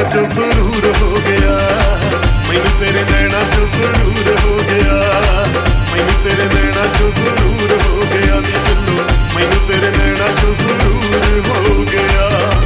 चो सुरूर हो गया, मैनू तेरे नैना चो सुरूर हो गया, मैनू तेरे नैना चो सुरूर हो गया नी चलो, मैनू तेरे नैना चो सुरूर हो गया।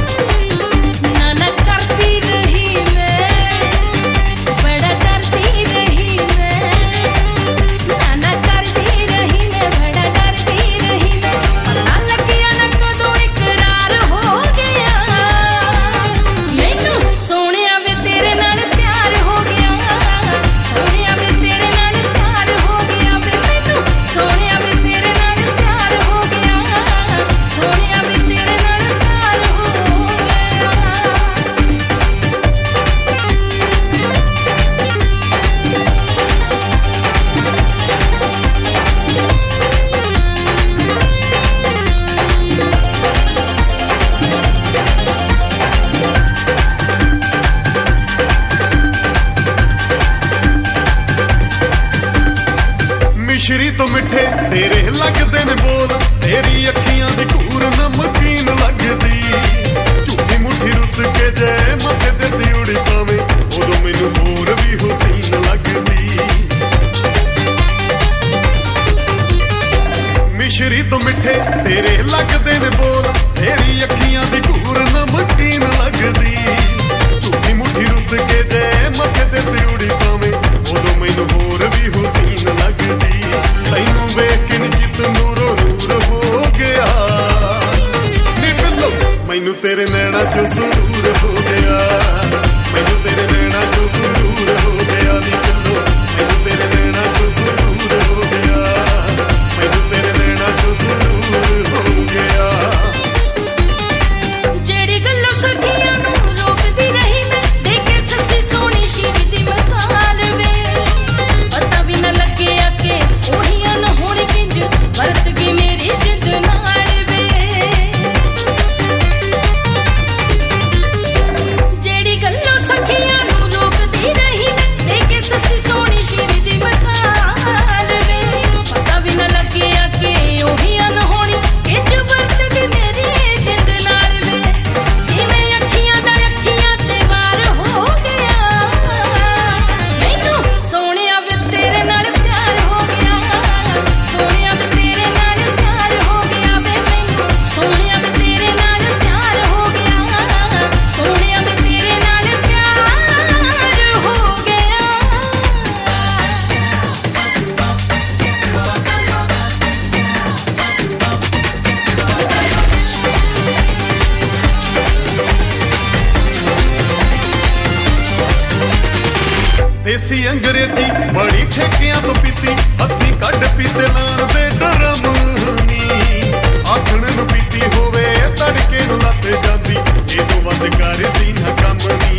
मिश्री तो मिठे तेरे लगदे ने बोल, तेरी अखियां दी घूर नमकीन लगदी, झूठी मुठी रुस के जे मथे ते दिउड़ी पावे उदों मैनू होर भी हुसीन लगदी। मिश्री तो मिठे तेरे लगदे ने बोल, तेरी अखियां दी घूर नमकीन लगदी, झूठी मुठी रुस के जे मथे ते दिउड़ी पावे उदों मैनू होर भी हुसीन लगदी। तैनू वेख के चित नूरो नूर हो गया नी बिल्लो, मैनू तेरे नैना चो सुरूर हो गया, मैनू तेरे नैना चो सुरूर हो गया नी बिल्लो, मैनू तेरे नैना चो सुरूर हो गया, मैनू तेरे नैना चो सुरूर हो गया। जेड़ी गल्लों सखियां नू रोकदी रही मैं, देखे सच्ची सोनी शीर दी मिसाल वे, पता भी न लगे आके ओही अनहोनी किंज वरत गई मेरी जिंद नाल वे। जेड़ी गल्लों सखियां नू रोकदी रही मैं, देखे सच्ची सोनी शीर दी मिसाल वे, पता भी न लगे आके ओही अनहोनी किंज वरत गई मेरी जिंद नाल वे। इवें अखियां दा अखियां ते वार हो गया, मैनू सोहणिया वे तेरे नाल प्यार हो गया, सोहणिया वे तेरे नाल प्यार हो गया वे, मैनू सोहणिया वे तेरे नाल प्यार हो गया, सोहणिया वे तेरे नाल प्यार हो गया। देसी अंग्रेजी बड़ी ठेकियां तो पीती, हथी कड पीते लाण दे डरम नी, आखण नू पीती होवे तड़के नू लत जांदी, ए तो वध करदी ना कम नी।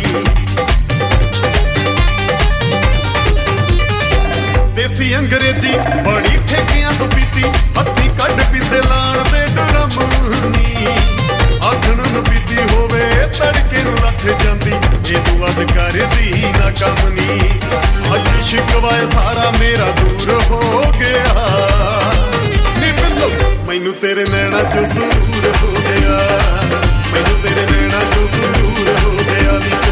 देसी अंग्रेजी बड़ी ठेकियां तो पीती, हथी कड पीते लाण दे डरम नी, आखण नू पीती होवे तड़के नू लत जांदी, ए तो वध करदी ना कम नी। अज शिकवा सारा मेरा दूर हो गया नी बिल्लो, मैनू तेरे नैना चो सुरूर हो गया, मैनू तेरे नैना चो सुरूर हो गया नी।